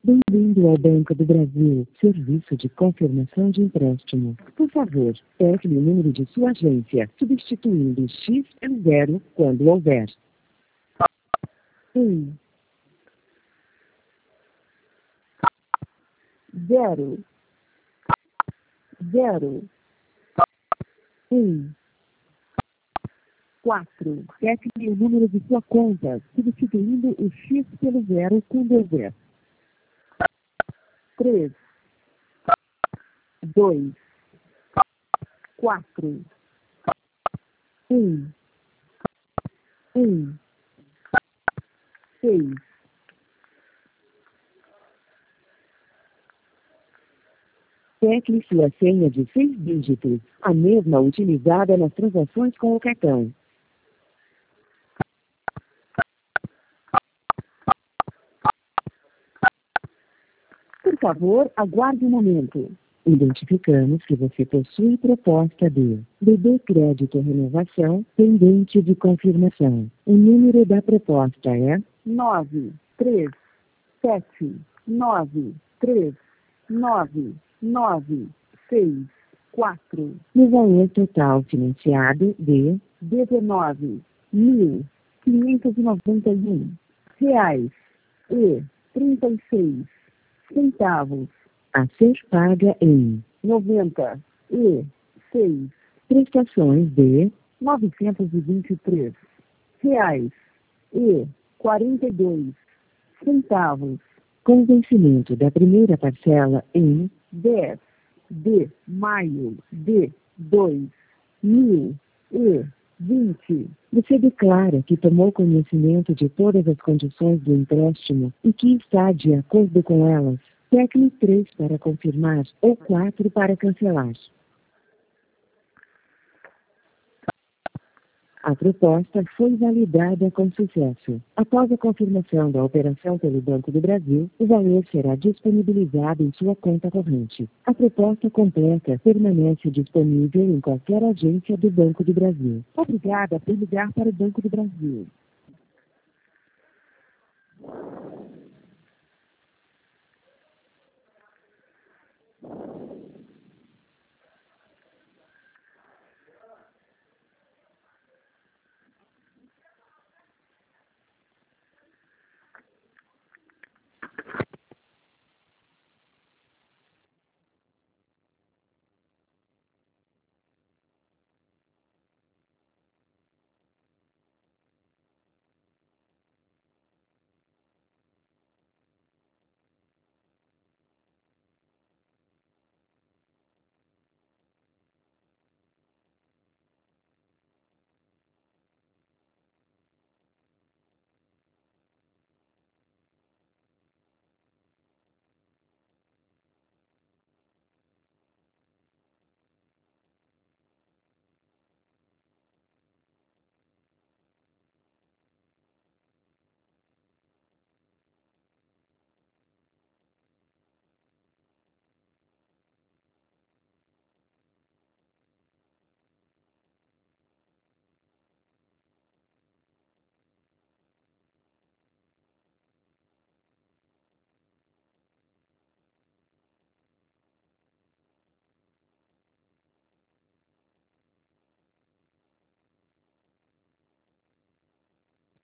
Bem-vindo ao Banco do Brasil, serviço de confirmação de empréstimo. Por favor, pegue o número de sua agência, substituindo X pelo 0 quando houver. 1, 0, 0, 1, 4. Pegue o número de sua conta, substituindo o X pelo 0 quando houver. 3, 2, 4, 1, 1, 6. Tecle sua senha de 6 dígitos, a mesma utilizada nas transações com o cartão. Por favor, aguarde um momento. Identificamos que você possui proposta de BB Crédito Renovação pendente de confirmação. O número da proposta é 9, 3, 7, 9, 3, 9, 9, 6, 4. No valor total financiado de R$ 19.591 e 36 centavos a ser paga em 96 prestações de R$ 923 e 42 centavos, com vencimento da primeira parcela em 10 de maio de 2020. Você declara que tomou conhecimento de todas as condições do empréstimo e que está de acordo com elas. Tecle 3 para confirmar ou 4 para cancelar. A proposta foi validada com sucesso. Após a confirmação da operação pelo Banco do Brasil, o valor será disponibilizado em sua conta corrente. A proposta completa permanece disponível em qualquer agência do Banco do Brasil. Obrigada por ligar para o Banco do Brasil.